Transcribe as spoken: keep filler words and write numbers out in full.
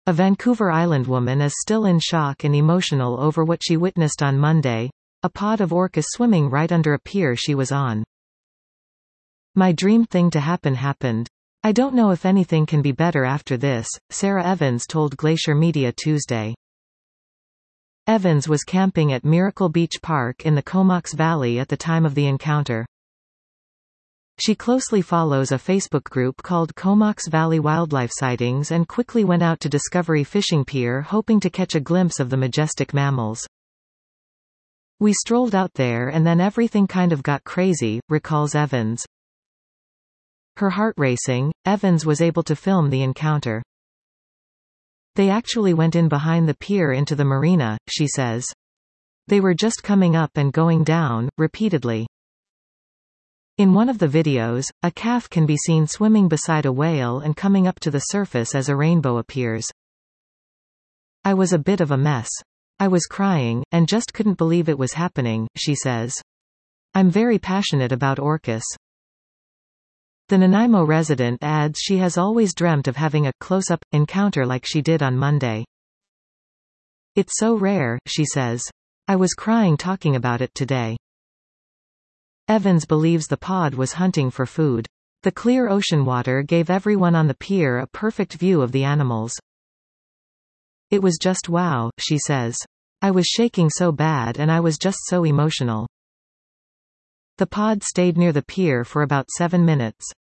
A Vancouver Island woman is still in shock and emotional over what she witnessed on Monday, a pod of orcas swimming right under a pier she was on. "My dream thing to happen happened. I don't know if anything can be better after this," Sarah Evans told Glacier Media Tuesday. Evans was camping at Miracle Beach Park in the Comox Valley at the time of the encounter. She closely follows a Facebook group called Comox Valley Wildlife Sightings and quickly went out to Discovery Fishing Pier hoping to catch a glimpse of the majestic mammals. "We strolled out there and then everything kind of got crazy," recalls Evans. Her heart racing, Evans was able to film the encounter. "They actually went in behind the pier into the marina," she says. "They were just coming up and going down, repeatedly." In one of the videos, a calf can be seen swimming beside a whale and coming up to the surface as a rainbow appears. "I was a bit of a mess. I was crying, and just couldn't believe it was happening," she says. "I'm very passionate about orcas." The Nanaimo resident adds she has always dreamt of having a close-up encounter like she did on Monday. "It's so rare," she says. "I was crying talking about it today." Evans believes the pod was hunting for food. The clear ocean water gave everyone on the pier a perfect view of the animals. "It was just wow," she says. "I was shaking so bad and I was just so emotional." The pod stayed near the pier for about seven minutes.